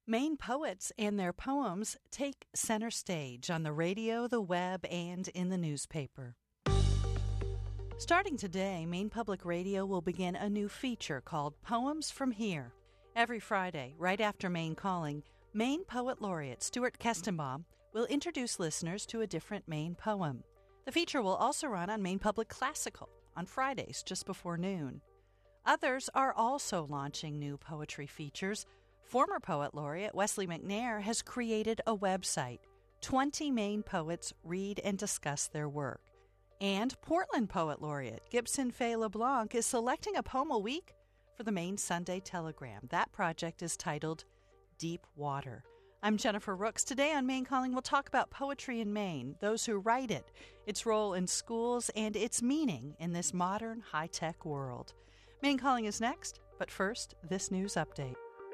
Maine poets and their poems take center stage on the radio, the web, and in the newspaper. Starting today, Maine Public Radio will begin a new feature called Poems from Here. Every Friday, right after Maine Calling, Maine Poet Laureate Stuart Kestenbaum will introduce listeners to a different Maine poem. The feature will also run on Maine Public Classical on Fridays just before noon. Others are also launching new poetry features. Former Poet Laureate Wesley McNair has created a website. 20 Maine poets read and discuss their work. And Portland Poet Laureate Gibson Fay LeBlanc is selecting a poem a week for the Maine Sunday Telegram. That project is titled Deep Water. I'm Jennifer Rooks. Today on Maine Calling, we'll talk about poetry in Maine, those who write it, its role in schools, and its meaning in this modern, high-tech world. Maine Calling is next, but first, this news update.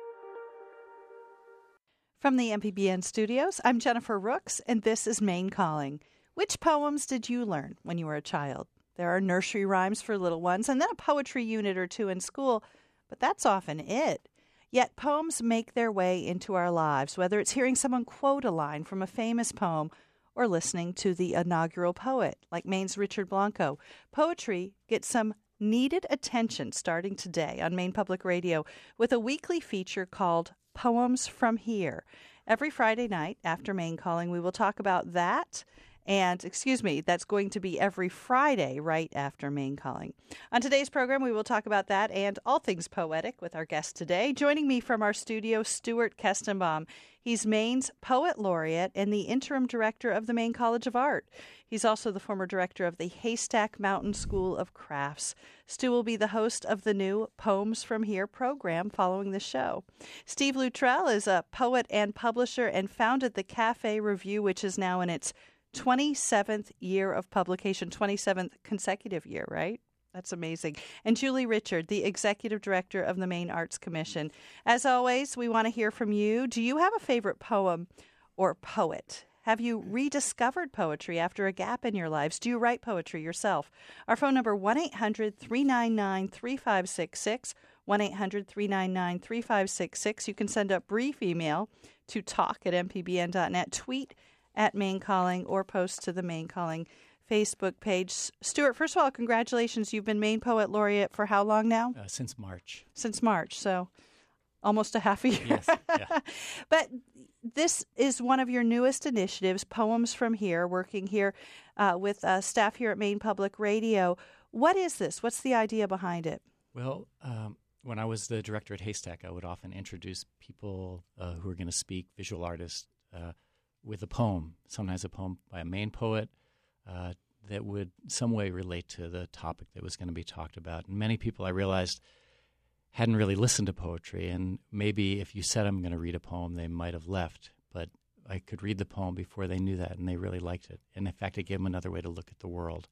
From the MPBN studios, I'm Jennifer Rooks, and this is Maine Calling. Which poems did you learn when you were a child? There are nursery rhymes for little ones, and then a poetry unit or two in school, but that's often it. Yet poems make their way into our lives, whether it's hearing someone quote a line from a famous poem or listening to the inaugural poet, like Maine's Richard Blanco. Poetry gets some needed attention starting today on Maine Public Radio with a weekly feature called Poems from Here. Every Friday night after Maine Calling, we will talk about that. And, that's going to be every Friday right after Maine Calling. On today's program, we will talk about that and all things poetic with our guest today. Joining me from our studio, Stuart Kestenbaum. He's Maine's Poet Laureate and the interim director of the Maine College of Art. He's also the former director of the Haystack Mountain School of Crafts. Stu will be the host of the new Poems from Here program following the show. Steve Luttrell is a poet and publisher and founded the Cafe Review, which is now in its 27th year of publication, 27th consecutive year, right? That's amazing. And Julie Richard, the executive director of the Maine Arts Commission. As always, we want to hear from you. Do you have a favorite poem or poet? Have you rediscovered poetry after a gap in your lives? Do you write poetry yourself? Our phone number, 1-800-399-3566, 1-800-399-3566. You can send a brief email to talk@mpbn.net, tweet at Maine Calling, or post to the Maine Calling Facebook page. Stuart, first of all, congratulations. You've been Maine Poet Laureate for how long now? Since March. Since March, so almost a half a year. Yes, yeah. But this is one of your newest initiatives, Poems from Here, working here with staff here at Maine Public Radio. What is this? What's the idea behind it? Well, when I was the director at Haystack, I would often introduce people who are going to speak, visual artists, with a poem, sometimes a poem by a Maine poet that would some way relate to the topic that was going to be talked about. And many people, I realized, hadn't really listened to poetry, and maybe if you said I'm going to read a poem, they might have left. But I could read the poem before they knew that, and they really liked it. And in fact, it gave them another way to look at the world.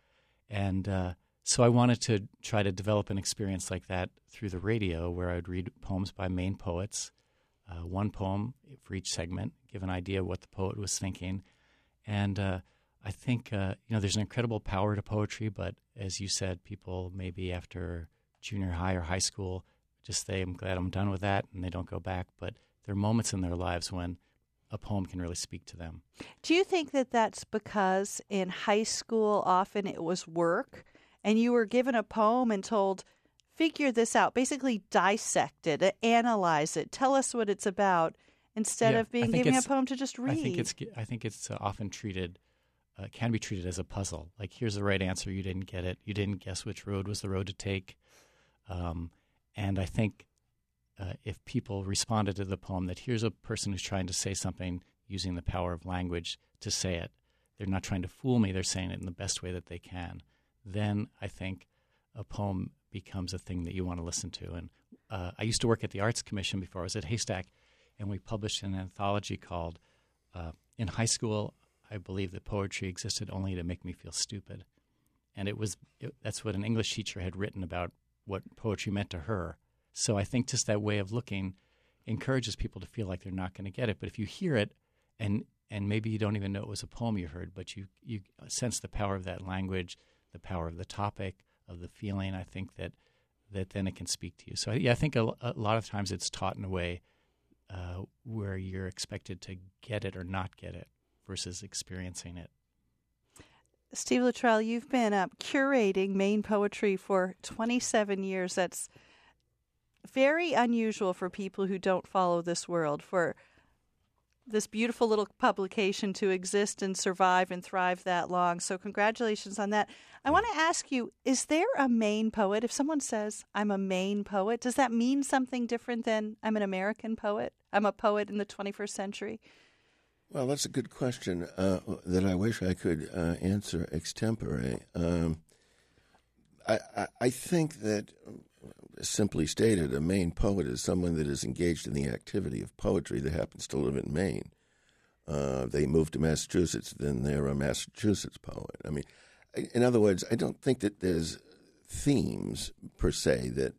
And so I wanted to try to develop an experience like that through the radio, where I would read poems by Maine poets, one poem for each segment, give an idea of what the poet was thinking. And I think, there's an incredible power to poetry, but as you said, people maybe after junior high or high school just say, I'm glad I'm done with that, and they don't go back. But there are moments in their lives when a poem can really speak to them. Do you think that that's because in high school often it was work, and you were given a poem and told, figure this out, basically dissect it, analyze it, tell us what it's about, instead of being given a poem to just read? I think it's often treated, can be treated as a puzzle. Like, here's the right answer, you didn't get it, you didn't guess which road was the road to take. And I think if people responded to the poem that here's a person who's trying to say something using the power of language to say it, they're not trying to fool me, they're saying it in the best way that they can, then I think a poem becomes a thing that you want to listen to. And I used to work at the Arts Commission before I was at Haystack, and we published an anthology called In High School, I Believe That Poetry Existed Only to Make Me Feel Stupid. And that's what an English teacher had written about what poetry meant to her. So I think just that way of looking encourages people to feel like they're not going to get it. But if you hear it, and maybe you don't even know it was a poem you heard, but you sense the power of that language, the power of the topic, of the feeling, I think that then it can speak to you. So I think a lot of times it's taught in a way where you're expected to get it or not get it versus experiencing it. Steve Luttrell, you've been curating Maine poetry for 27 years. That's very unusual for people who don't follow this world, for this beautiful little publication to exist and survive and thrive that long. So congratulations on that. I want to ask you, is there a Maine poet? If someone says, I'm a Maine poet, does that mean something different than I'm an American poet? I'm a poet in the 21st century? Well, that's a good question that I wish I could answer extempore. I think that, simply stated, a Maine poet is someone that is engaged in the activity of poetry that happens to live in Maine. They move to Massachusetts, then they're a Massachusetts poet. I mean, in other words, I don't think that there's themes per se that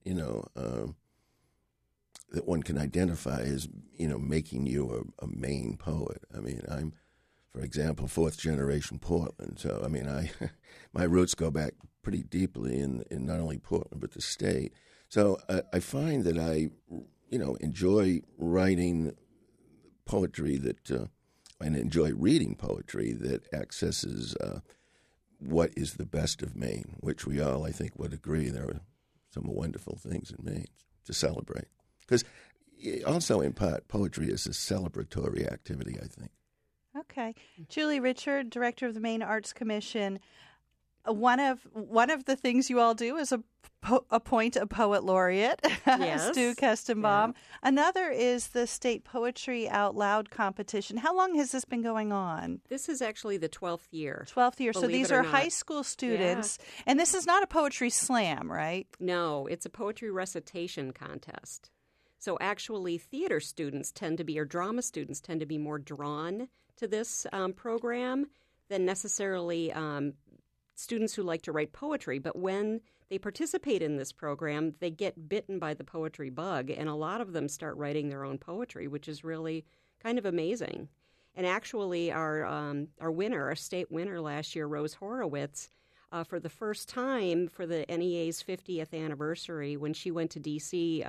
that one can identify as making you a Maine poet. I mean, I'm, for example, fourth generation Portland, so I mean, my roots go back pretty deeply in not only Portland but the state. So I find that I enjoy writing poetry that and enjoy reading poetry that accesses what is the best of Maine, which we all, I think, would agree there are some wonderful things in Maine to celebrate. Because also, in part, poetry is a celebratory activity, I think. Okay. Julie Richard, Director of the Maine Arts Commission. One of the things you all do is appoint a poet laureate, Yes. Stu Kestenbaum. Yeah. Another is the State Poetry Out Loud competition. How long has this been going on? This is actually the 12th year. 12th year. So Believe these it or are not. high school students. And this is not a poetry slam, right? No, it's a poetry recitation contest. So actually, theater students tend to be, or drama students tend to be more drawn to this program than necessarily students who like to write poetry. But when they participate in this program, they get bitten by the poetry bug, and a lot of them start writing their own poetry, which is really kind of amazing. And actually, our winner, our state winner last year, Rose Horowitz, for the first time for the NEA's 50th anniversary, when she went to D.C.,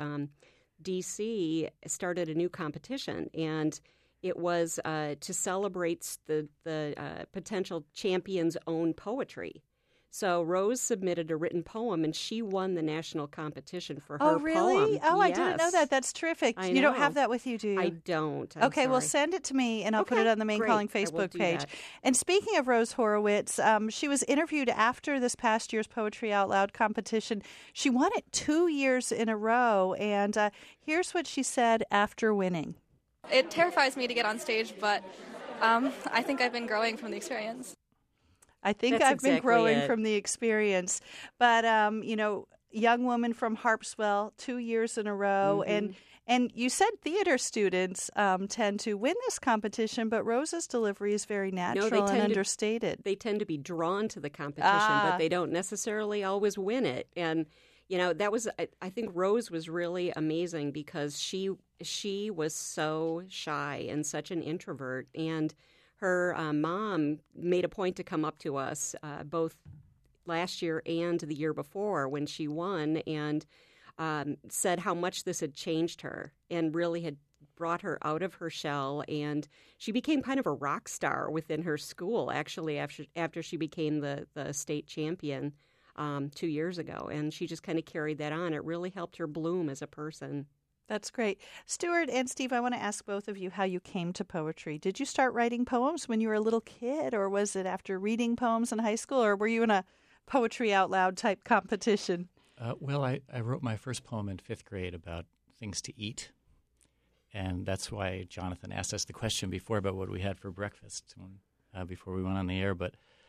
D.C. started a new competition, and it was to celebrate the potential champion's own poetry. So Rose submitted a written poem, and she won the national competition for her Oh, really? poem. Oh, I Yes. didn't know that. That's terrific. I You don't know. have that with you, do you? I don't. I'm Okay, well, sorry. send it to me, and I'll put Okay, it on the Maine great. Calling I will Facebook do page. that. And speaking of Rose Horowitz, she was interviewed after this past year's Poetry Out Loud competition. She won it 2 years in a row, and here's what she said after winning. It terrifies me to get on stage, but I think I've been growing from the experience. I think That's I've been exactly growing it. from the experience. But, young woman from Harpswell, 2 years in a row. Mm-hmm. And you said theater students tend to win this competition, but Rose's delivery is very natural and tend to- understated. They tend to be drawn to the competition, but they don't necessarily always win it. And that was, I think Rose was really amazing because she was so shy and such an introvert, and her mom made a point to come up to us both last year and the year before when she won, and said how much this had changed her and really had brought her out of her shell, and she became kind of a rock star within her school, actually, after she became the state champion 2 years ago, and she just kind of carried that on. It really helped her bloom as a person. That's great. Stuart and Steve, I want to ask both of you how you came to poetry. Did you start writing poems when you were a little kid, or was it after reading poems in high school, or were you in a poetry out loud type competition? Well, I wrote my first poem in 5th grade about things to eat. And that's why Jonathan asked us the question before about what we had for breakfast before we went on the air. But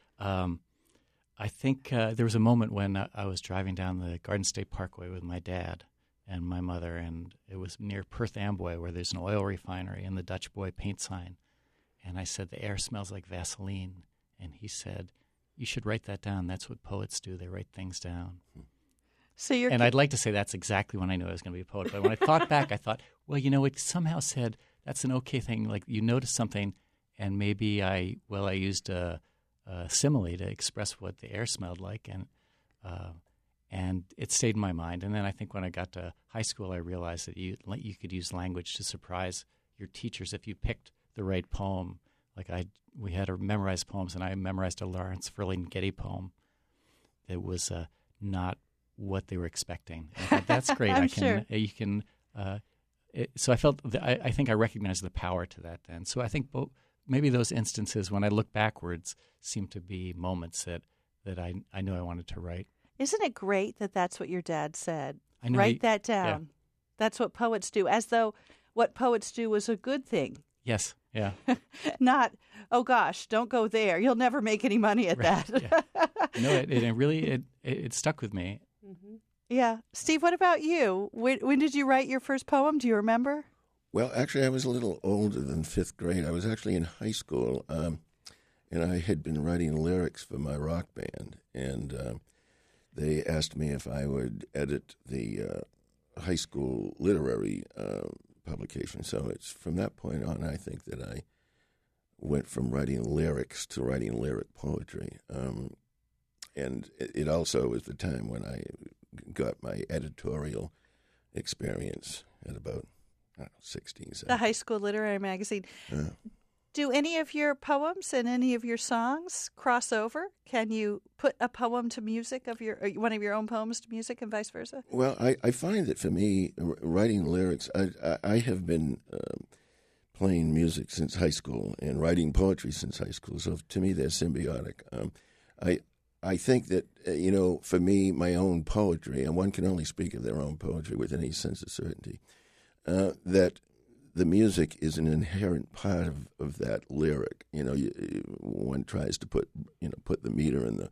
I think there was a moment when I was driving down the Garden State Parkway with my dad and my mother, and it was near Perth Amboy, where there's an oil refinery and the Dutch Boy paint sign. And I said, the air smells like Vaseline. And he said, you should write that down. That's what poets do. They write things down. So you're And I'd like to say that's exactly when I knew I was going to be a poet. But when I thought back, I thought, well, it somehow said that's an okay thing. Like you notice something, and maybe I used a simile to express what the air smelled like, And it stayed in my mind. And then I think when I got to high school, I realized that you could use language to surprise your teachers if you picked the right poem. Like we had to memorize poems, and I memorized a Lawrence Ferlinghetti poem that was not what they were expecting. I thought, that's great. Sure. You can. So I felt I think I recognized the power to that then. So I think maybe those instances when I look backwards seem to be moments that I knew I wanted to write. Isn't it great that that's what your dad said? I know. Write that down. Yeah. That's what poets do, as though what poets do was a good thing. Yes. Yeah. Not, oh gosh, don't go there. You'll never make any money at Right, that. yeah. No, it really stuck with me. Mm-hmm. Yeah. Steve, what about you? When did you write your first poem? Do you remember? Well, actually, I was a little older than fifth grade. I was actually in high school, and I had been writing lyrics for my rock band, and they asked me if I would edit the high school literary publication. So it's from that point on, I think, that I went from writing lyrics to writing lyric poetry. And it also was the time when I got my editorial experience at about 16, 17. The high school literary magazine. Do any of your poems and any of your songs cross over? Can you put a poem to music of one of your own poems to music and vice versa? Well, I find that for me, writing lyrics, I have been playing music since high school and writing poetry since high school. So to me, they're symbiotic. I think that, for me, my own poetry, and one can only speak of their own poetry with any sense of certainty, that the music is an inherent part of that lyric. One tries to put the meter in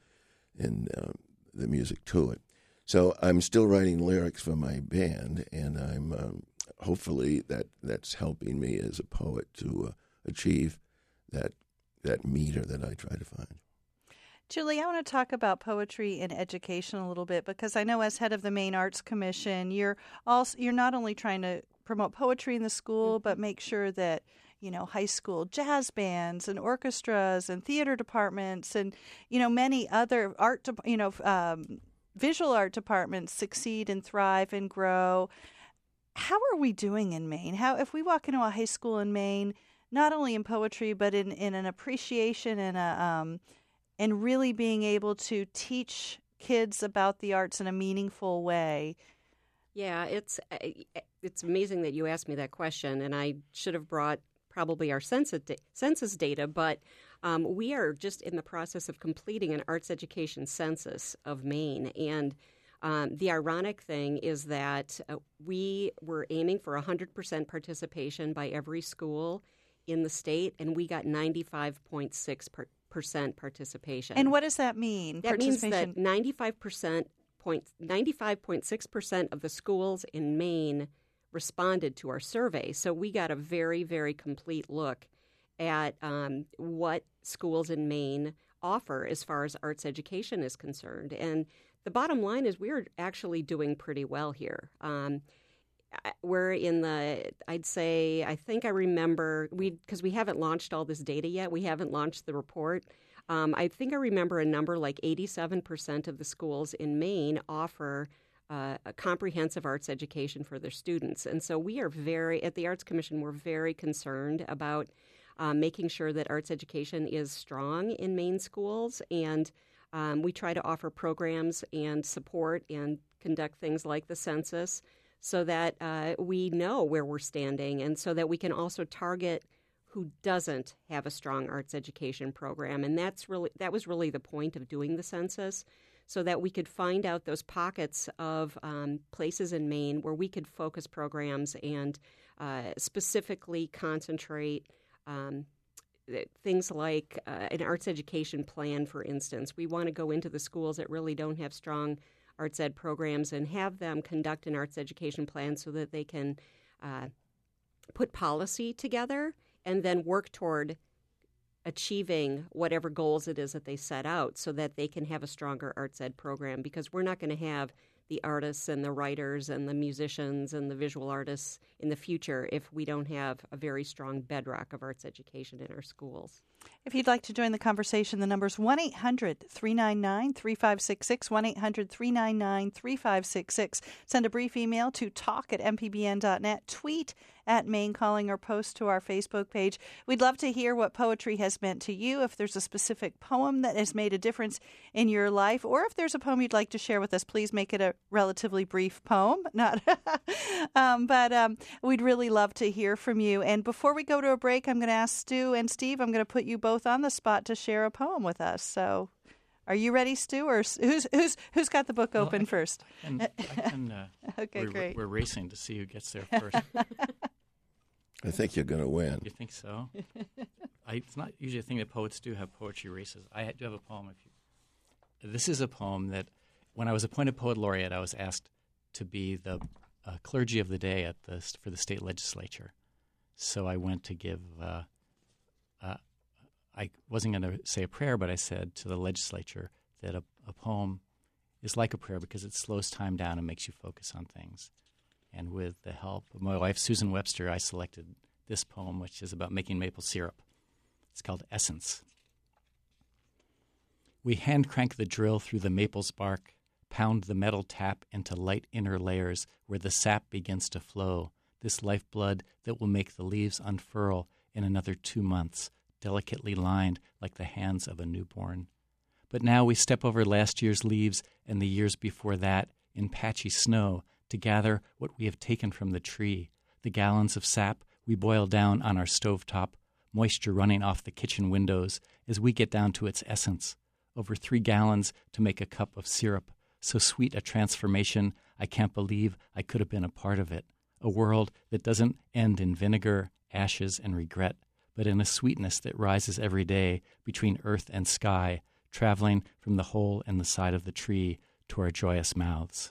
the music to it. So I'm still writing lyrics for my band, and I'm hopefully that's helping me as a poet to achieve that meter that I try to find. Julie, I want to talk about poetry in education a little bit, because I know as head of the Maine Arts Commission, you're not only trying to promote poetry in the school, but make sure that high school jazz bands and orchestras and theater departments and many other visual art departments succeed and thrive and grow. How are we doing in Maine? How, if we walk into a high school in Maine, not only in poetry but in an appreciation and really being able to teach kids about the arts in a meaningful way? Yeah, it's amazing that you asked me that question, and I should have brought probably our census data, but we are just in the process of completing an arts education census of Maine. And the ironic thing is that we were aiming for 100% participation by every school in the state, and we got 95.6% participation. And what does that mean? That means that 95.6% of the schools in Maine responded to our survey. So we got a very, very complete look at what schools in Maine offer as far as arts education is concerned. And the bottom line is we're actually doing pretty well here. We're in the, I'd say, I think I remember, because we haven't launched all this data yet, we haven't launched the report. I think I remember a number like 87% of the schools in Maine offer a comprehensive arts education for their students. And so we are at the Arts Commission, we're very concerned about making sure that arts education is strong in Maine schools. And we try to offer programs and support and conduct things like the census so that we know where we're standing and so that we can also target who doesn't have a strong arts education program. And that was really the point of doing the census, so that we could find out those pockets of places in Maine where we could focus programs and specifically concentrate things like an arts education plan, for instance. We want to go into the schools that really don't have strong arts ed programs and have them conduct an arts education plan so that they can put policy together and then work toward achieving whatever goals it is that they set out so that they can have a stronger arts ed program, because we're not going to have the artists and the writers and the musicians and the visual artists in the future if we don't have a very strong bedrock of arts education in our schools. If you'd like to join the conversation, the number's 1-800-399-3566, 1-800-399-3566. Send a brief email to talk@mpbn.net, tweet at Maine Calling, or post to our Facebook page. We'd love to hear what poetry has meant to you, if there's a specific poem that has made a difference in your life, or if there's a poem you'd like to share with us, please make it a relatively brief poem. But we'd really love to hear from you. And before we go to a break, I'm going to ask Stu and Steve, I'm going to put you both on the spot to share a poem with us. So are you ready, Stu, or who's got the book open first? Okay, great. We're racing to see who gets there first. I think you're going to win. You think so? It's not usually a thing that poets do, have poetry races. I do have a poem. This is a poem that, when I was appointed poet laureate, I was asked to be the clergy of the day for the state legislature. So I went to give. I wasn't going to say a prayer, but I said to the legislature that a poem is like a prayer because it slows time down and makes you focus on things. And with the help of my wife, Susan Webster, I selected this poem, which is about making maple syrup. It's called Essence. We hand crank the drill through the maple's bark, pound the metal tap into light inner layers where the sap begins to flow, this lifeblood that will make the leaves unfurl in another 2 months, delicately lined like the hands of a newborn. But now we step over last year's leaves and the years before that in patchy snow to gather what we have taken from the tree, the gallons of sap we boil down on our stovetop, moisture running off the kitchen windows as we get down to its essence, over 3 gallons to make a cup of syrup, so sweet a transformation I can't believe I could have been a part of it, a world that doesn't end in vinegar, ashes, and regret, but in a sweetness that rises every day between earth and sky, traveling from the hole in the side of the tree to our joyous mouths.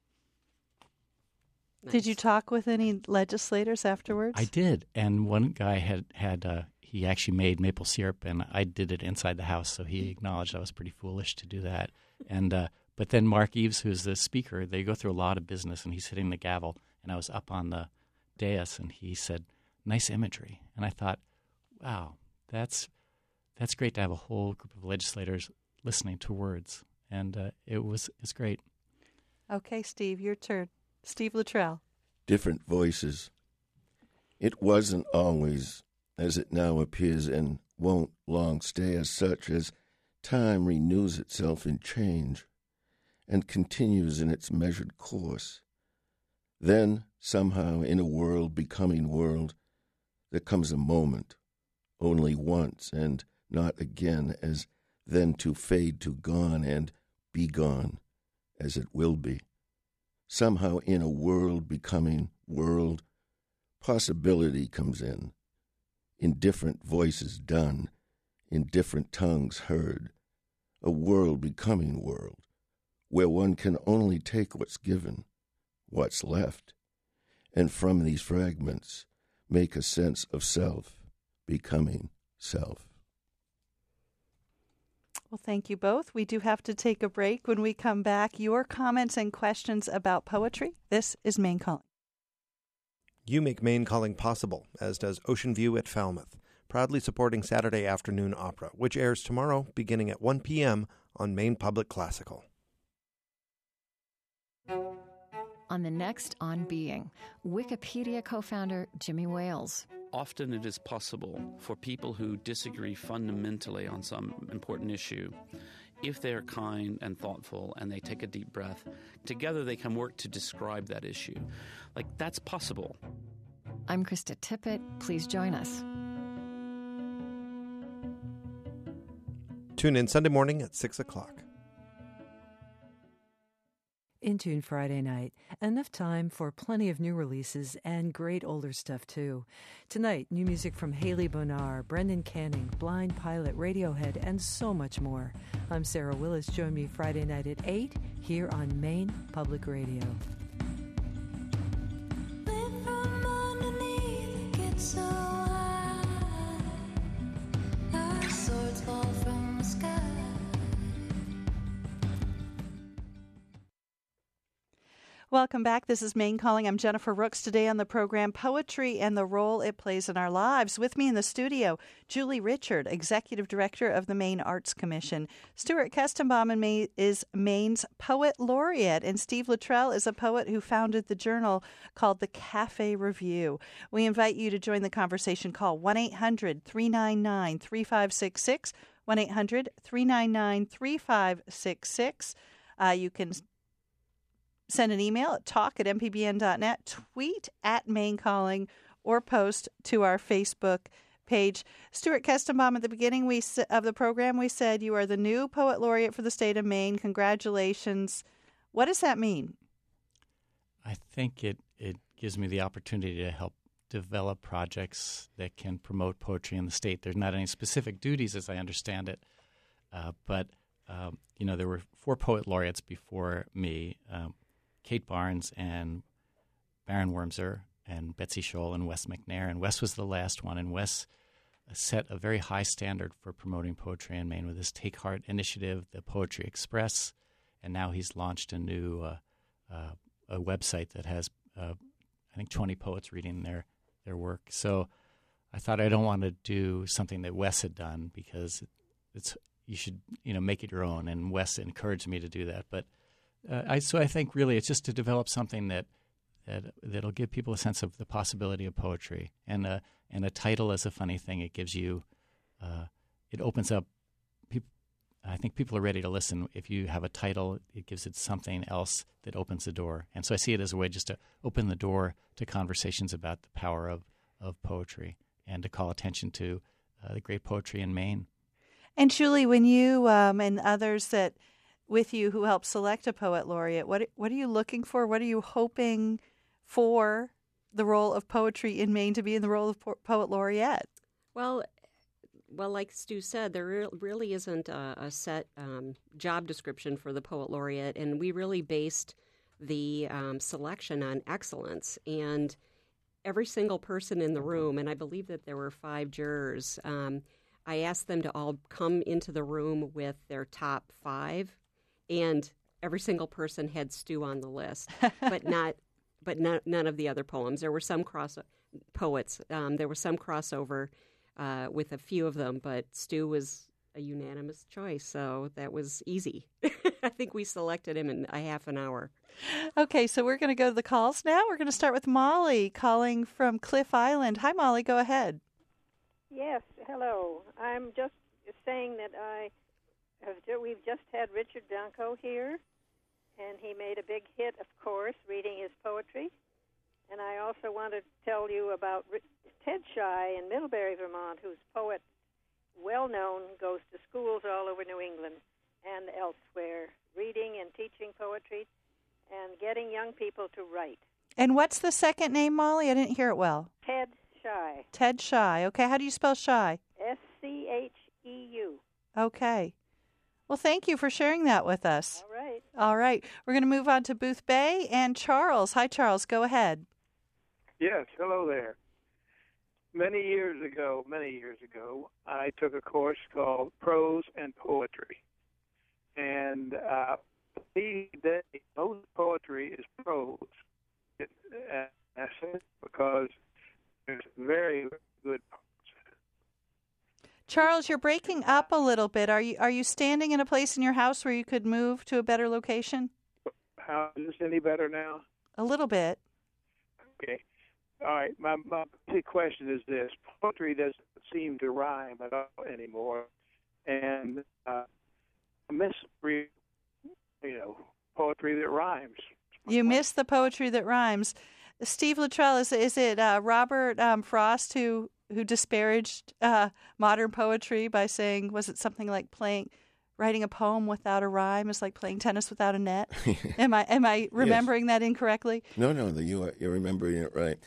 Nice. Did you talk with any legislators afterwards? I did, and one guy he actually made maple syrup, and I did it inside the house, so he acknowledged I was pretty foolish to do that. And but then Mark Eves, who's the speaker, they go through a lot of business, and he's hitting the gavel, and I was up on the dais, and he said, "Nice imagery," and I thought, wow, that's great to have a whole group of legislators listening to words, and it's great. Okay, Steve, your turn. Steve Luttrell. Different voices. It wasn't always as it now appears and won't long stay as such, as time renews itself in change and continues in its measured course. Then, somehow, in a world becoming world, there comes a moment, only once and not again, as then to fade to gone and be gone, as it will be. Somehow in a world becoming world, possibility comes in different voices done, in different tongues heard, a world becoming world, where one can only take what's given, what's left, and from these fragments make a sense of self becoming self. Well, thank you both. We do have to take a break. When we come back, your comments and questions about poetry. This is Maine Calling. You make Maine Calling possible, as does Ocean View at Falmouth, proudly supporting Saturday Afternoon Opera, which airs tomorrow beginning at 1 p.m. on Maine Public Classical. On the next On Being, Wikipedia co-founder Jimmy Wales. Often it is possible for people who disagree fundamentally on some important issue, if they're kind and thoughtful and they take a deep breath, together they can work to describe that issue. Like, that's possible. I'm Krista Tippett. Please join us. Tune in Sunday morning at 6 o'clock. In Tune Friday night, enough time for plenty of new releases and great older stuff too. Tonight, new music from Haley Bonar, Brendan Canning, Blind Pilot, Radiohead, and so much more. I'm Sarah Willis. Join me Friday night at 8 here on Maine Public Radio. Welcome back. This is Maine Calling. I'm Jennifer Rooks. Today on the program, Poetry and the Role It Plays in Our Lives. With me in the studio, Julie Richard, Executive Director of the Maine Arts Commission. Stuart Kestenbaum is Maine's Poet Laureate, and Steve Luttrell is a poet who founded the journal called the Cafe Review. We invite you to join the conversation. Call 1-800-399-3566, 1-800-399-3566. You can send an email at talk@mpbn.net, tweet at Maine Calling, or post to our Facebook page. Stuart Kestenbaum, at the beginning of the program, we said you are the new Poet Laureate for the state of Maine. Congratulations. What does that mean? I think it gives me the opportunity to help develop projects that can promote poetry in the state. There's not any specific duties, as I understand it, but there were 4 Poet Laureates before me, Kate Barnes and Baron Wormser and Betsy Scholl and Wes McNair. And Wes was the last one. And Wes set a very high standard for promoting poetry in Maine with his Take Heart initiative, the Poetry Express. And now he's launched a new a website that has, I think, 20 poets reading their work. So I thought I don't want to do something that Wes had done because you should make it your own. And Wes encouraged me to do that. But I think really it's just to develop something that'll give people a sense of the possibility of poetry. And a title is a funny thing. It gives you, it opens up. I think people are ready to listen. If you have a title, it gives it something else that opens the door. And so I see it as a way just to open the door to conversations about the power of poetry and to call attention to the great poetry in Maine. And Julie, when you and others that with you who help select a Poet Laureate, what are you looking for? What are you hoping for the role of poetry in Maine to be in the role of Poet Laureate? Well, like Stu said, there really isn't a set job description for the Poet Laureate, and we really based the selection on excellence. And every single person in the room, and I believe that there were 5 jurors, I asked them to all come into the room with their top 5, and every single person had Stu on the list, but none of the other poems. There were some poets. There was some crossover with a few of them, but Stu was a unanimous choice, so that was easy. I think we selected him in a half an hour. Okay, so we're going to go to the calls now. We're going to start with Molly calling from Cliff Island. Hi, Molly. Go ahead. Yes, hello. I'm just saying that we've just had Richard Bianco here, and he made a big hit, of course, reading his poetry. And I also want to tell you about Ted Shy in Middlebury, Vermont, whose poet, well-known, goes to schools all over New England and elsewhere, reading and teaching poetry and getting young people to write. And what's the second name, Molly? I didn't hear it well. Ted Shy. Ted Shy. Okay, how do you spell Shy? Scheu. Okay. Well, thank you for sharing that with us. All right. All right. We're going to move on to Booth Bay and Charles. Hi, Charles. Go ahead. Yes, hello there. Many years ago, I took a course called Prose and Poetry. And these days, most poetry is prose. Because there's very, very good poets. Charles, you're breaking up a little bit. Are you standing in a place in your house where you could move to a better location? How is this any better now? A little bit. Okay. All right. My big question is this: poetry doesn't seem to rhyme at all anymore, and I miss poetry that rhymes. You miss the poetry that rhymes. Steve Luttrell, is it Robert Frost who disparaged modern poetry by saying, was it something like writing a poem without a rhyme is like playing tennis without a net? Am I remembering that incorrectly? No, you're remembering it right.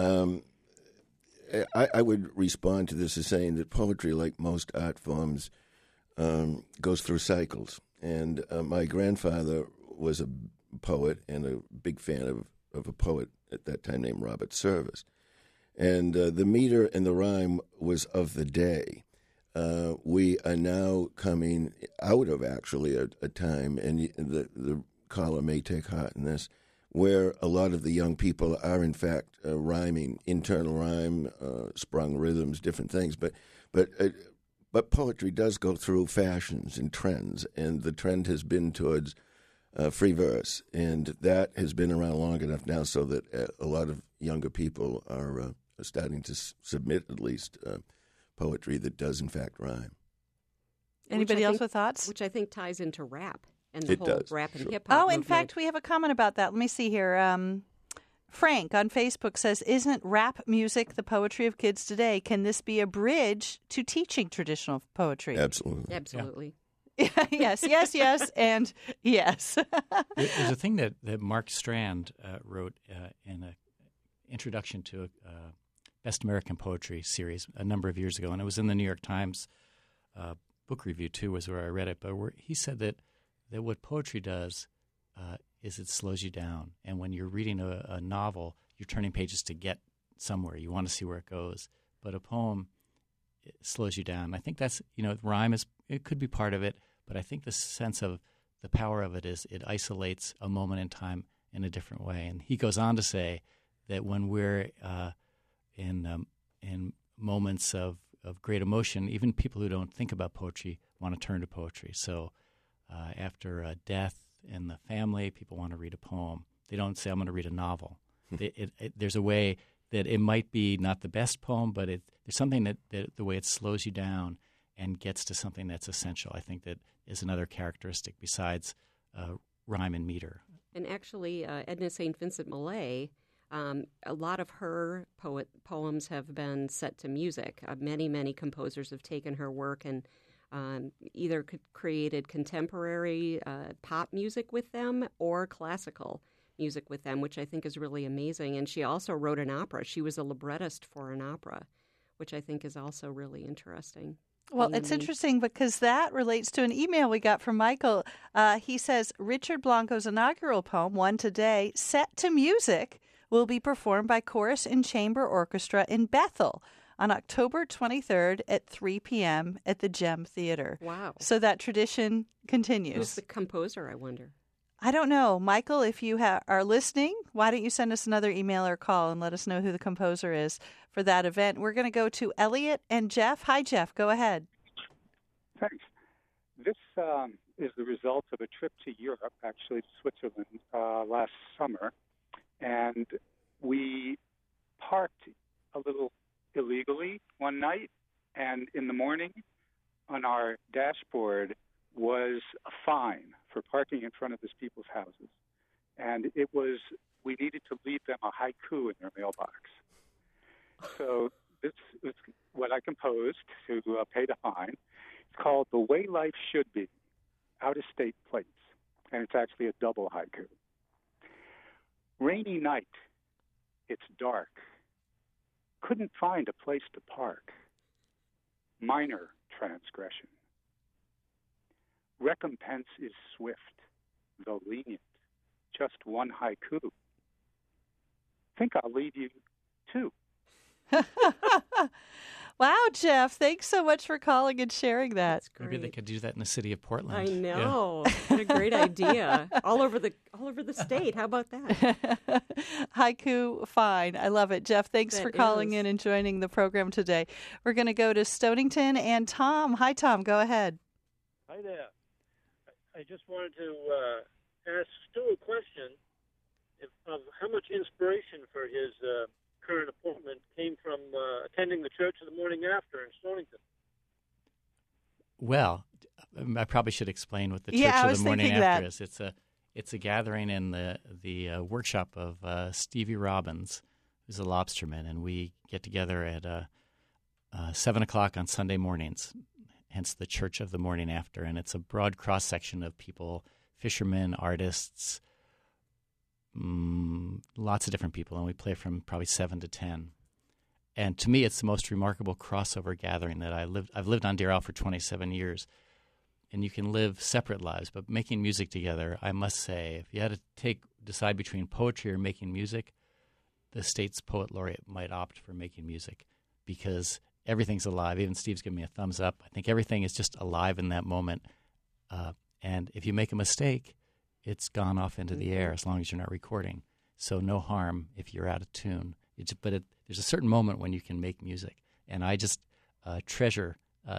I would respond to this as saying that poetry, like most art forms, goes through cycles. And my grandfather was a poet and a big fan of a poet at that time named Robert Service. And the meter and the rhyme was of the day. We are now coming out of actually a time, and the caller may take heart in this, where a lot of the young people are, in fact, rhyming, internal rhyme, sprung rhythms, different things. But poetry does go through fashions and trends, and the trend has been towards free verse, and that has been around long enough now so that a lot of younger people are starting to submit, at least, poetry that does, in fact, rhyme. Anybody else with thoughts? Which I think ties into rap and the It whole does, rap and sure. hip-hop Oh, in movement. fact, we have a comment about that. Let me see here. Frank on Facebook says, isn't rap music the poetry of kids today? Can this be a bridge to teaching traditional poetry? Absolutely. Absolutely. Yes, and yes. There's a thing that Mark Strand wrote in an introduction to a Best American Poetry series a number of years ago, and it was in the New York Times book review, too, was where I read it. But he said that what poetry does is it slows you down. And when you're reading a novel, you're turning pages to get somewhere. You want to see where it goes. But a poem, it slows you down. I think that's, rhyme it could be part of it, but I think the sense of the power of it is it isolates a moment in time in a different way. And he goes on to say that when we're in moments of great emotion, even people who don't think about poetry want to turn to poetry. So after death in the family, people want to read a poem. They don't say, I'm going to read a novel. There's a way that it might be not the best poem, but there's something that the way it slows you down and gets to something that's essential, I think that is another characteristic besides rhyme and meter. And actually, Edna St. Vincent Millay, a lot of her poems have been set to music. Many composers have taken her work and either created contemporary pop music with them or classical music with them, which I think is really amazing. And she also wrote an opera. She was a librettist for an opera, which I think is also really interesting. Well, it's interesting because that relates to an email we got from Michael. He says, Richard Blanco's inaugural poem, One Today, set to music, will be performed by chorus and chamber orchestra in Bethel on October 23rd at 3 p.m. at the Gem Theater. Wow. So that tradition continues. Who's the composer, I wonder? I don't know. Michael, if you are listening, why don't you send us another email or call and let us know who the composer is for that event. We're going to go to Elliot and Jeff. Hi, Jeff. Go ahead. Thanks. This is the result of a trip to Europe, actually to Switzerland, last summer. And we parked a little illegally one night, and in the morning on our dashboard was a fine for parking in front of these people's houses. And it was, we needed to leave them a haiku in their mailbox. So this is what I composed to pay the fine. It's called The Way Life Should Be, Out-of-State Plates. And it's actually a double haiku. Rainy night, it's dark. Couldn't find a place to park. Minor transgression. Recompense is swift, though lenient. Just one haiku. Think I'll leave you two. Wow, Jeff, thanks so much for calling and sharing that. That's great. Maybe they could do that in the city of Portland. I know. Yeah. What a great idea. All over the state. How about that? Haiku, fine. I love it. Jeff, thanks for calling in and joining the program today. We're going to go to Stonington and Tom. Hi, Tom. Go ahead. Hi there. I just wanted to ask Stu a question of how much inspiration for his current appointment came from attending the church of the morning after in Stonington. Well, I probably should explain what the church of the morning after is. It's a gathering in the workshop of Stevie Robbins, who's a lobsterman, and we get together at 7 o'clock on Sunday mornings. Hence the church of the morning after, and it's a broad cross section of people, fishermen, artists. Lots of different people, and we play from probably 7 to 10. And to me, it's the most remarkable crossover gathering that I've lived on Deer Isle for 27 years, and you can live separate lives, but making music together, I must say, if you had to decide between poetry or making music, the state's poet laureate might opt for making music because everything's alive. Even Steve's giving me a thumbs up. I think everything is just alive in that moment. And if you make a mistake, it's gone off into the air as long as you're not recording. So no harm if you're out of tune. There's a certain moment when you can make music, and I just treasure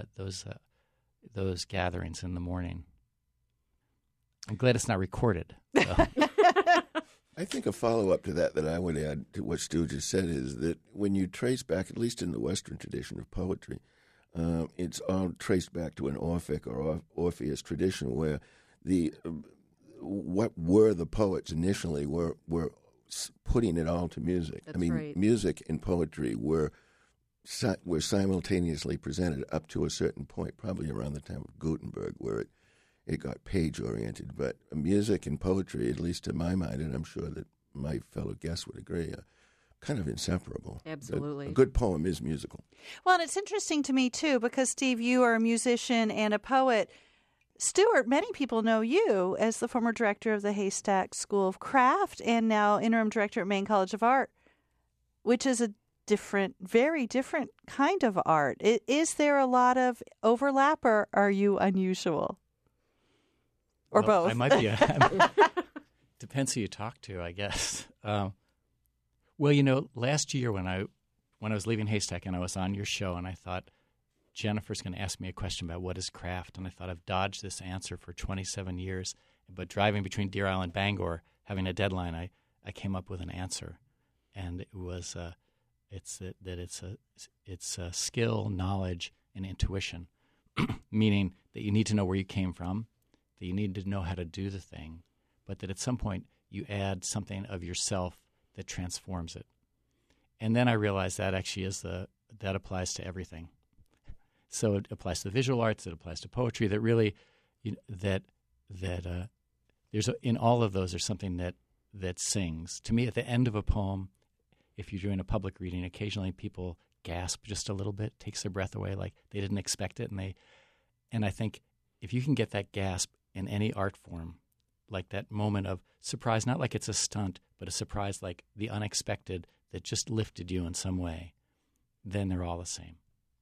those gatherings in the morning. I'm glad it's not recorded. So. I think a follow-up to that I would add to what Stu just said is that when you trace back, at least in the Western tradition of poetry, it's all traced back to an Orphic or Orpheus tradition where what were the poets initially were putting it all to music. That's right. Music and poetry were simultaneously presented up to a certain point, probably around the time of Gutenberg, where it got page-oriented. But music and poetry, at least to my mind, and I'm sure that my fellow guests would agree, are kind of inseparable. Absolutely. A good poem is musical. Well, and it's interesting to me, too, because, Steve, you are a musician and a poet. Stuart, many people know you as the former director of the Haystack School of Craft and now interim director at Maine College of Art, which is a very different kind of art. Is there a lot of overlap, or are you unusual? Or both? I might be. Depends who you talk to, I guess. Well, last year when I was leaving Haystack and I was on your show, and I thought Jennifer's going to ask me a question about what is craft, and I thought I've dodged this answer for 27 years. But driving between Deer Island, Bangor, having a deadline, I came up with an answer, and it was it's a skill, knowledge, and intuition, meaning that you need to know where you came from, that you need to know how to do the thing, but that at some point you add something of yourself that transforms it. And then I realized that actually that applies to everything. So it applies to the visual arts, it applies to poetry, that really there's in all of those there's something that sings. To me, at the end of a poem, if you're doing a public reading, occasionally people gasp just a little bit, takes their breath away, like they didn't expect it, and I think if you can get that gasp in any art form, like that moment of surprise, not like it's a stunt, but a surprise like the unexpected that just lifted you in some way, then they're all the same.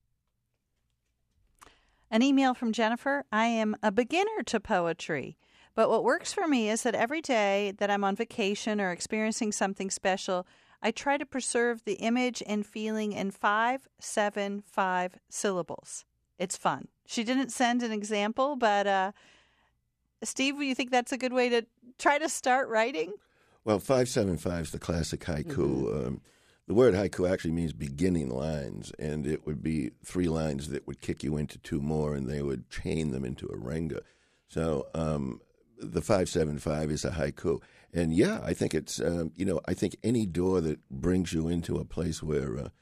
An email from Jennifer. I am a beginner to poetry, but what works for me is that every day that I'm on vacation or experiencing something special, I try to preserve the image and feeling in 5, 7, 5 syllables. It's fun. She didn't send an example, but Steve, do you think that's a good way to try to start writing? Well, 575 is the classic haiku. Mm-hmm. The word haiku actually means beginning lines, and it would be 3 lines that would kick you into 2 more, and they would chain them into a renga. So the 575 is a haiku. And, yeah, I think it's, I think any door that brings you into a place where,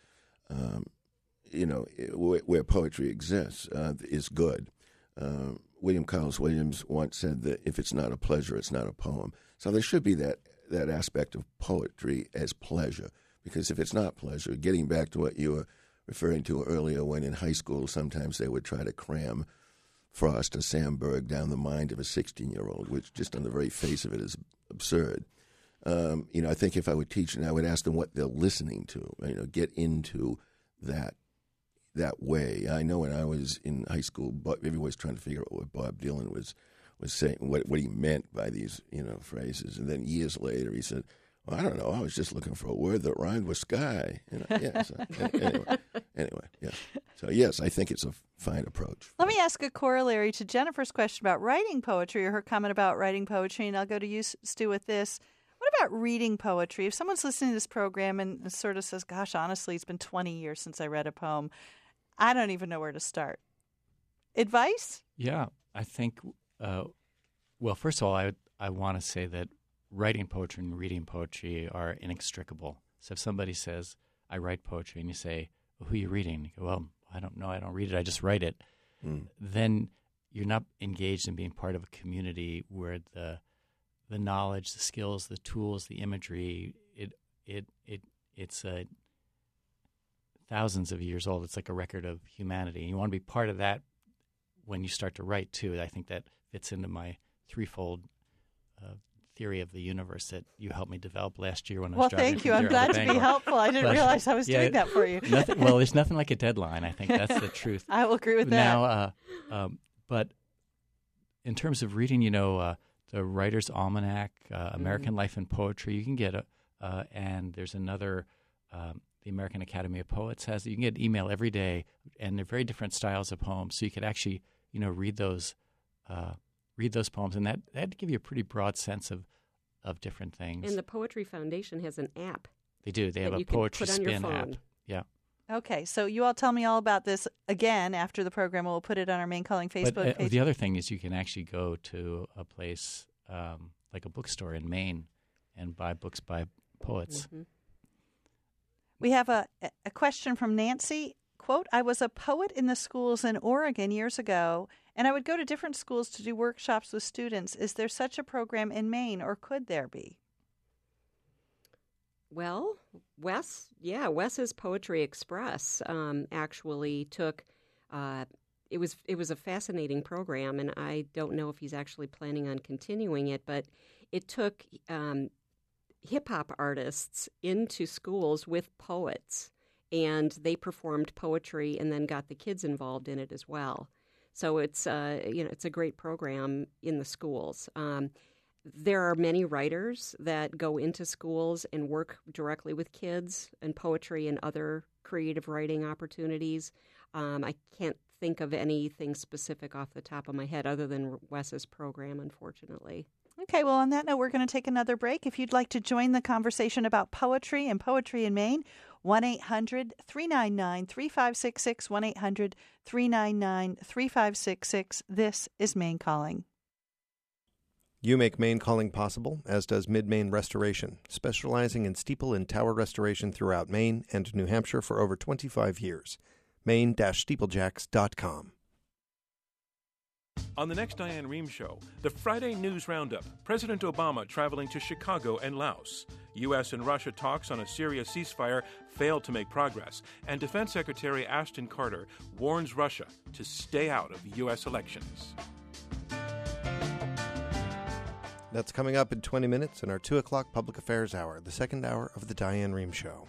where poetry exists is good. William Carlos Williams once said that if it's not a pleasure, it's not a poem. So there should be that aspect of poetry as pleasure. Because if it's not pleasure, getting back to what you were referring to earlier, when in high school sometimes they would try to cram Frost or Sandburg down the mind of a 16-year-old, which just on the very face of it is absurd. I think if I were teaching, I would ask them what they're listening to, get into that way. I know when I was in high school, everybody was trying to figure out what Bob Dylan was saying, what he meant by these, phrases. And then years later he said, well, I don't know, I was just looking for a word that rhymed with sky. Anyway, yeah. So, yes, I think it's a fine approach. Let me ask a corollary to Jennifer's question about writing poetry, or her comment about writing poetry, and I'll go to you, Stu, with this. What about reading poetry? If someone's listening to this program and sort of says, gosh, honestly, it's been 20 years since I read a poem, I don't even know where to start. Advice? Yeah, I think, well, first of all, I want to say that writing poetry and reading poetry are inextricable. So if somebody says, I write poetry, and you say, well, who are you reading? You go, well, I don't know, I don't read it, I just write it. Then you're not engaged in being part of a community where the knowledge, the skills, the tools, the imagery, it's thousands of years old. It's like a record of humanity. And you want to be part of that when you start to write, too. I think that fits into my threefold theory of the universe that you helped me develop last year when I was driving. Well, thank you. I'm glad to be helpful. I didn't realize I was doing that for you. There's nothing like a deadline. I think that's the truth. I will agree with that. Now, but in terms of reading, the Writer's Almanac, American Life and Poetry. You can get and there's another, the American Academy of Poets has it. You can get an email every day, and they're very different styles of poems. So you could actually, read those poems, and that'd give you a pretty broad sense of different things. And the Poetry Foundation has an app. They do. They have a Poetry Spin app. Yeah. Okay, so you all tell me all about this again after the program. We'll put it on our Maine Calling Facebook page. The other thing is you can actually go to a place like a bookstore in Maine and buy books by poets. Mm-hmm. We have a question from Nancy. Quote, I was a poet in the schools in Oregon years ago, and I would go to different schools to do workshops with students. Is there such a program in Maine, or could there be? Well, Wes's Poetry Express actually took. It was a fascinating program, and I don't know if he's actually planning on continuing it. But it took hip hop artists into schools with poets, and they performed poetry, and then got the kids involved in it as well. So it's it's a great program in the schools. There are many writers that go into schools and work directly with kids and poetry and other creative writing opportunities. I can't think of anything specific off the top of my head other than Wes's program, unfortunately. Okay, well, on that note, we're going to take another break. If you'd like to join the conversation about poetry and poetry in Maine, 1-800-399-3566, 1-800-399-3566. This is Maine Calling. You make Maine Calling possible, as does Mid-Maine Restoration, specializing in steeple and tower restoration throughout Maine and New Hampshire for over 25 years. Maine-steeplejacks.com. On the next Diane Rehm Show, the Friday News Roundup, President Obama traveling to Chicago and Laos. U.S. and Russia talks on a Syria ceasefire failed to make progress, and Defense Secretary Ashton Carter warns Russia to stay out of U.S. elections. That's coming up in 20 minutes in our 2 o'clock Public Affairs Hour, the second hour of the Diane Rehm Show.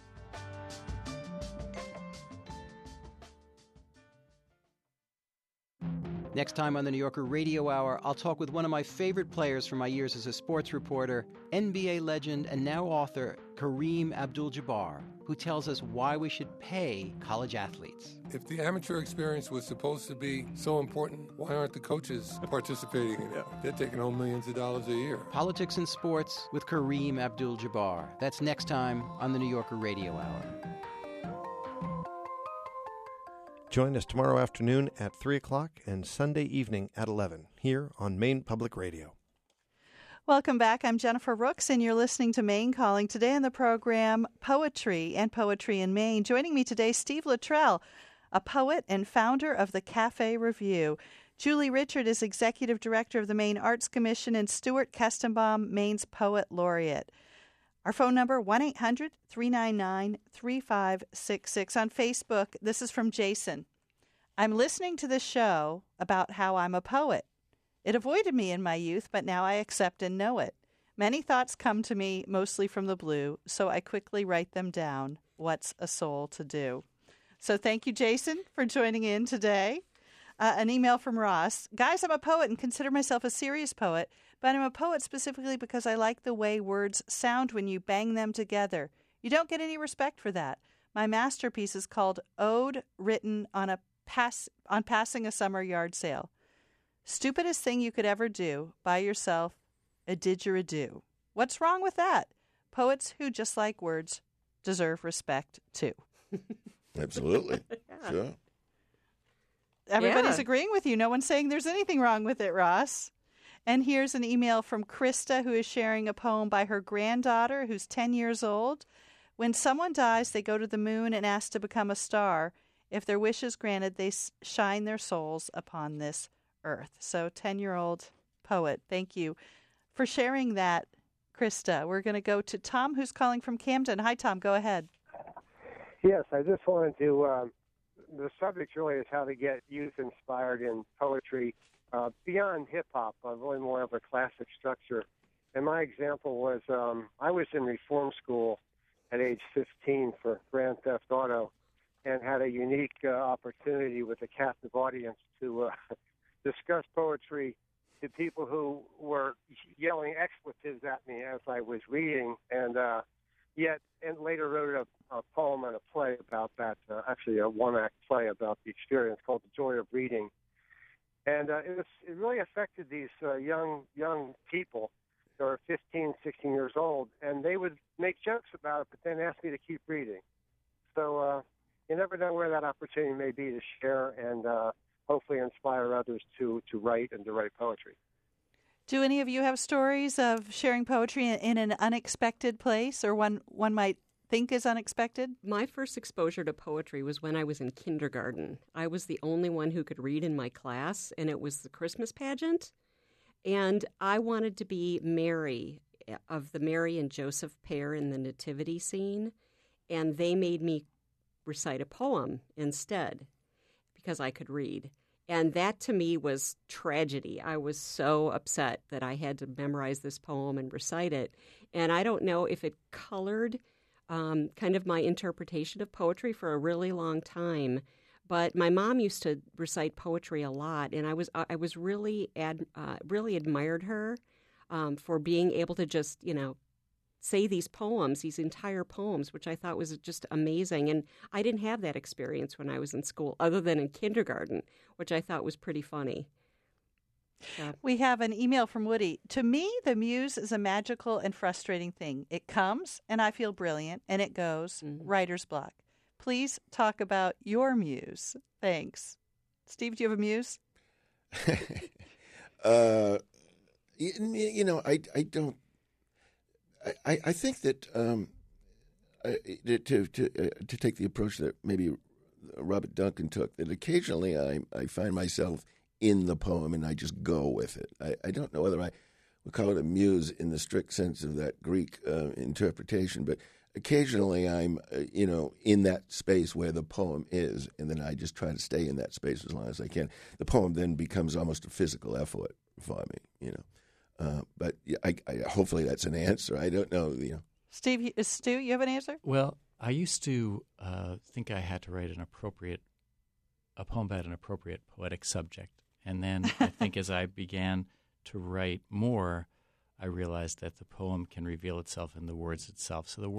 Next time on the New Yorker Radio Hour, I'll talk with one of my favorite players from my years as a sports reporter, NBA legend and now author Kareem Abdul-Jabbar, who tells us why we should pay college athletes. If the amateur experience was supposed to be so important, why aren't the coaches participating in it? They're taking home millions of dollars a year. Politics and Sports with Kareem Abdul-Jabbar. That's next time on the New Yorker Radio Hour. Join us tomorrow afternoon at 3 o'clock and Sunday evening at 11 here on Maine Public Radio. Welcome back. I'm Jennifer Rooks, and you're listening to Maine Calling. Today on the program, Poetry and Poetry in Maine. Joining me today, Steve Luttrell, a poet and founder of the Cafe Review. Julie Richard is Executive Director of the Maine Arts Commission, and Stuart Kestenbaum, Maine's Poet Laureate. Our phone number, 1-800-399-3566. On Facebook, this is from Jason. I'm listening to this show about how I'm a poet. It avoided me in my youth, but now I accept and know it. Many thoughts come to me, mostly from the blue, so I quickly write them down. What's a soul to do? So thank you, Jason, for joining in today. An email from Ross. Guys, I'm a poet and consider myself a serious poet, but I'm a poet specifically because I like the way words sound when you bang them together. You don't get any respect for that. My masterpiece is called Ode Written on Passing a Summer Yard Sale. Stupidest thing you could ever do, buy yourself a didgeridoo. What's wrong with that? Poets who just like words deserve respect too. Absolutely. Yeah. Sure. Everybody's agreeing with you. No one's saying there's anything wrong with it, Ross. And here's an email from Krista, who is sharing a poem by her granddaughter, who's 10 years old. When someone dies, they go to the moon and ask to become a star. If their wish is granted, they shine their souls upon this earth. So 10-year-old poet, thank you for sharing that, Krista. We're going to go to Tom, who's calling from Camden. Hi, Tom. Go ahead. Yes, I just wanted to, the subject really is how to get youth inspired in poetry beyond hip-hop, really more of a classic structure. And my example was I was in reform school at age 15 for Grand Theft Auto and had a unique opportunity with a captive audience to discuss poetry to people who were yelling expletives at me as I was reading, and later wrote a poem and a play about that, actually a one-act play about the experience called The Joy of Reading. And it really affected these young people. They were 15, 16 years old, and they would make jokes about it, but then ask me to keep reading. So you never know where that opportunity may be to share and hopefully inspire others to write and to write poetry. Do any of you have stories of sharing poetry in an unexpected place, or one might think is unexpected? My first exposure to poetry was when I was in kindergarten. I was the only one who could read in my class, and it was the Christmas pageant. And I wanted to be Mary, of the Mary and Joseph pair in the nativity scene, and they made me recite a poem instead because I could read. And that to me was tragedy. I was so upset that I had to memorize this poem and recite it. And I don't know if it colored kind of my interpretation of poetry for a really long time. But my mom used to recite poetry a lot, and I was really admired her for being able to just, say these poems, these entire poems, which I thought was just amazing. And I didn't have that experience when I was in school, other than in kindergarten, which I thought was pretty funny. We have an email from Woody. To me, the muse is a magical and frustrating thing. It comes, and I feel brilliant, and it goes, writer's block. Please talk about your muse. Thanks. Steve, do you have a muse? I don't. I think that to take the approach that maybe Robert Duncan took, that occasionally I find myself in the poem and I just go with it. I don't know whether I would call it a muse in the strict sense of that Greek interpretation, but occasionally I'm, in that space where the poem is, and then I just try to stay in that space as long as I can. The poem then becomes almost a physical effort for me, But I hopefully that's an answer. I don't know, Steve, Stu, you have an answer? Well, I used to think I had to write a poem about an appropriate poetic subject. And then I think as I began to write more, I realized that the poem can reveal itself in the words itself. So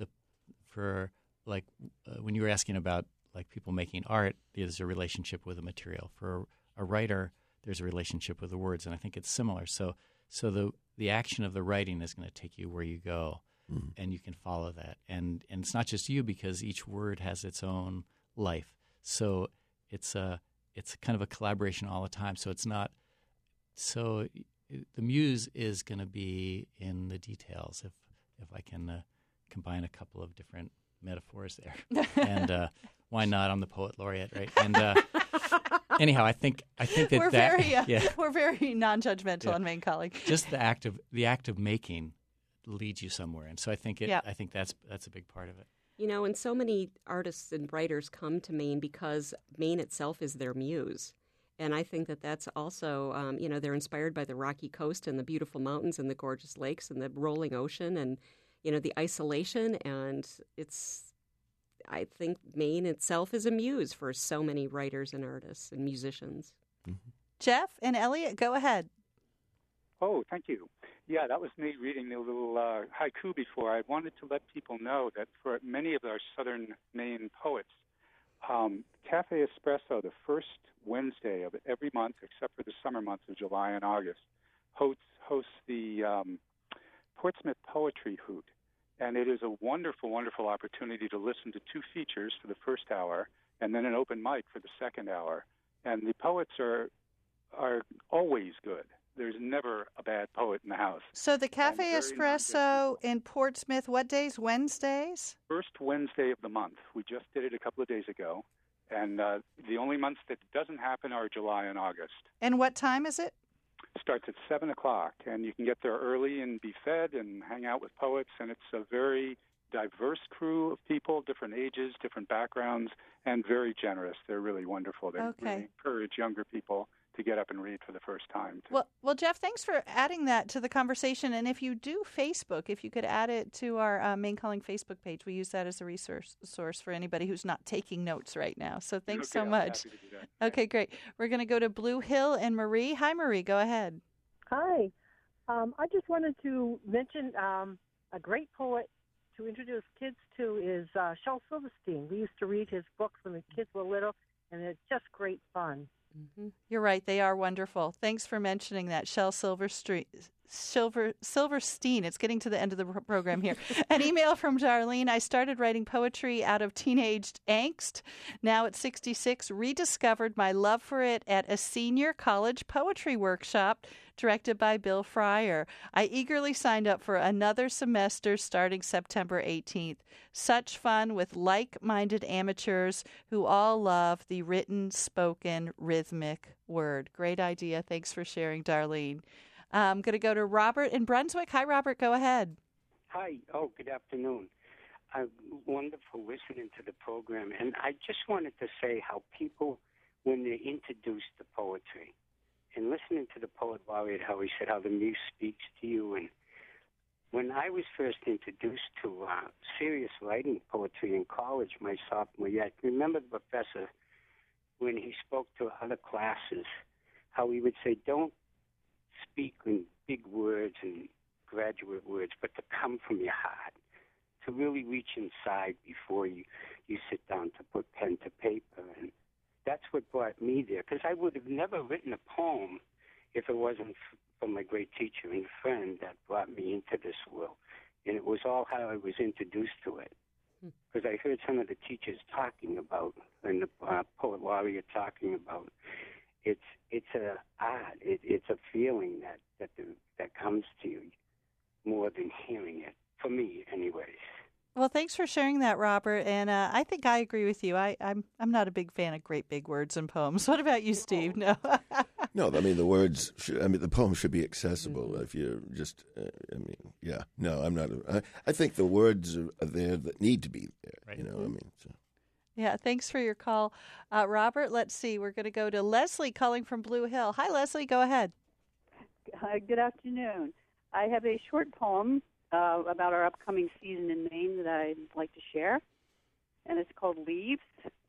when you were asking about like people making art, there's a relationship with the material. For a writer, there's a relationship with the words, and I think it's similar. So the action of the writing is going to take you where you go, and you can follow that. And it's not just you, because each word has its own life. So it's kind of a collaboration all the time. So it's not so. The muse is going to be in the details, if I can combine a couple of different metaphors there. And why not? I'm the poet laureate, right? And anyhow, I think that we're very non-judgmental on Maine Calling. Just the act of making leads you somewhere, and so I think that's a big part of it. And so many artists and writers come to Maine because Maine itself is their muse. And I think that that's also, they're inspired by the rocky coast and the beautiful mountains and the gorgeous lakes and the rolling ocean and, the isolation. And I think Maine itself is a muse for so many writers and artists and musicians. Mm-hmm. Jeff and Elliot, go ahead. Oh, thank you. Yeah, that was me reading the little haiku before. I wanted to let people know that for many of our southern Maine poets, Cafe Espresso, the first Wednesday of every month, except for the summer months of July and August, hosts the Portsmouth Poetry Hoot. And it is a wonderful, wonderful opportunity to listen to two features for the first hour and then an open mic for the second hour. And the poets are always good. There's never a bad poet in the house. So the Cafe Espresso in Portsmouth, what days? Wednesdays? First Wednesday of the month. We just did it a couple of days ago. And the only months that it doesn't happen are July and August. And what time is it? Starts at 7 o'clock, and you can get there early and be fed and hang out with poets. And it's a very diverse crew of people, different ages, different backgrounds, and very generous. They're really wonderful. They really encourage younger people to get up and read for the first time. Well, Jeff, thanks for adding that to the conversation. And if you do Facebook, if you could add it to our Maine Calling Facebook page, we use that as a resource source for anybody who's not taking notes right now. So thanks so much. Happy to do that. Okay, great. We're going to go to Blue Hill and Marie. Hi, Marie. Go ahead. Hi. I just wanted to mention a great poet to introduce kids to is Shel Silverstein. We used to read his books when the kids were little, and it's just great fun. Mm-hmm. You're right. They are wonderful. Thanks for mentioning that, Shel Silverstein. It's getting to the end of the program here. An email from Darlene. I started writing poetry out of teenage angst. Now at 66, rediscovered my love for it at a senior college poetry workshop directed by Bill Fryer. I eagerly signed up for another semester starting September 18th. Such fun with like-minded amateurs who all love the written, spoken, rhythmic word. Great idea. Thanks for sharing, Darlene. I'm going to go to Robert in Brunswick. Hi, Robert. Go ahead. Hi. Oh, good afternoon. Wonderful listening to the program. And I just wanted to say how people, when they're introduced to poetry, and listening to the poet laureate, how he said how the muse speaks to you. And when I was first introduced to serious writing poetry in college, my sophomore year, I remember the professor, when he spoke to other classes, how he would say, don't speak in big words and graduate words, but to come from your heart, to really reach inside before you sit down to put pen to paper. And that's what brought me there, because I would have never written a poem if it wasn't for my great teacher and friend that brought me into this world. And it was all how I was introduced to it. Because I heard some of the teachers talking about, and the poet laureate talking about, it's a art. It's a feeling that comes to you more than hearing it. For me, anyways. Well, thanks for sharing that, Robert. And I think I agree with you. I'm not a big fan of great big words and poems. What about you, Steve? No. No, I mean the poem should be accessible. Mm-hmm. If you're just, yeah. No, I'm not. I think the words are there that need to be there. Right. So. Yeah, thanks for your call, Robert. Let's see. We're going to go to Leslie calling from Blue Hill. Hi, Leslie. Go ahead. Hi, good afternoon. I have a short poem about our upcoming season in Maine that I'd like to share, and it's called Leaves.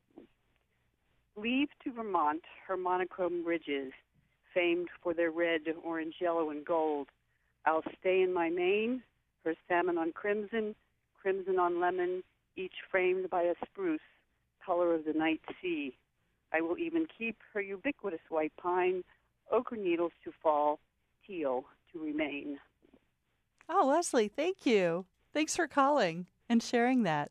Leave to Vermont her monochrome ridges, famed for their red, orange, yellow, and gold. I'll stay in my Maine, her salmon on crimson, crimson on lemon, each framed by a spruce, color of the night sea. I will even keep her ubiquitous white pine, ochre needles to fall, teal to remain. Oh, Leslie, thank you. Thanks for calling and sharing that.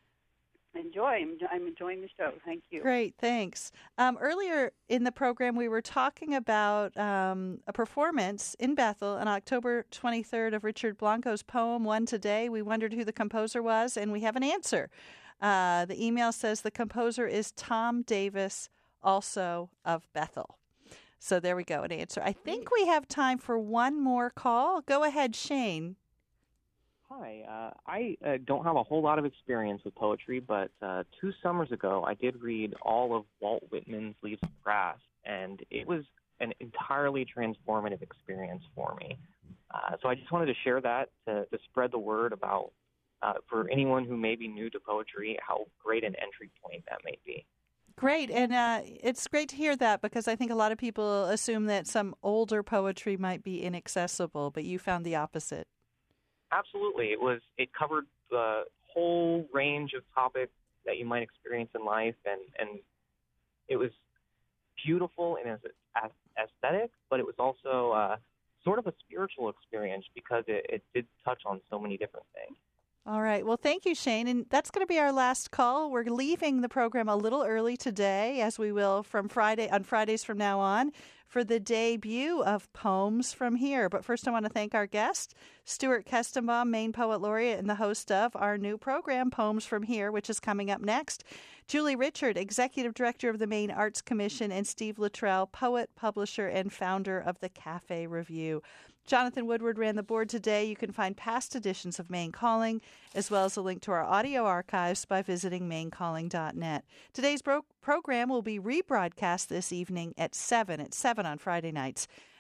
I'm enjoying the show. Thank you. Great, thanks. Earlier in the program, we were talking about a performance in Bethel on October 23rd of Richard Blanco's poem, One Today. We wondered who the composer was, and we have an answer. The email says the composer is Tom Davis, also of Bethel. So there we go, an answer. I think we have time for one more call. Go ahead, Shane. Hi. I don't have a whole lot of experience with poetry, but 2 summers ago I did read all of Walt Whitman's Leaves of Grass, and it was an entirely transformative experience for me. So I just wanted to share that to spread the word about, for anyone who may be new to poetry, how great an entry point that may be. Great, and it's great to hear that, because I think a lot of people assume that some older poetry might be inaccessible, but you found the opposite. Absolutely. It covered the whole range of topics that you might experience in life, and it was beautiful in its aesthetic, but it was also sort of a spiritual experience because it did touch on so many different things. All right. Well, thank you, Shane. And that's going to be our last call. We're leaving the program a little early today, as we will on Fridays from now on, for the debut of Poems from Here. But first, I want to thank our guest, Stuart Kestenbaum, Maine Poet Laureate and the host of our new program, Poems from Here, which is coming up next. Julie Richard, Executive Director of the Maine Arts Commission, and Steve Luttrell, poet, publisher, and founder of the Cafe Review. Jonathan Woodward ran the board today. You can find past editions of Maine Calling, as well as a link to our audio archives by visiting mainecalling.net. Today's program will be rebroadcast this evening at 7 on Friday nights.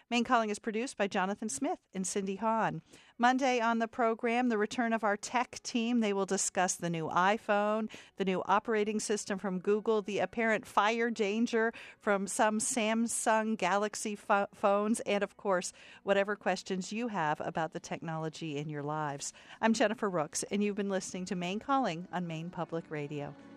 Maine Calling is produced by Jonathan Smith and Cindy Hahn. Monday on the program, the return of our tech team. They will discuss the new iPhone, the new operating system from Google, the apparent fire danger from some Samsung Galaxy phones, and, of course, whatever questions you have about the technology in your lives. I'm Jennifer Rooks, and you've been listening to Maine Calling on Maine Public Radio.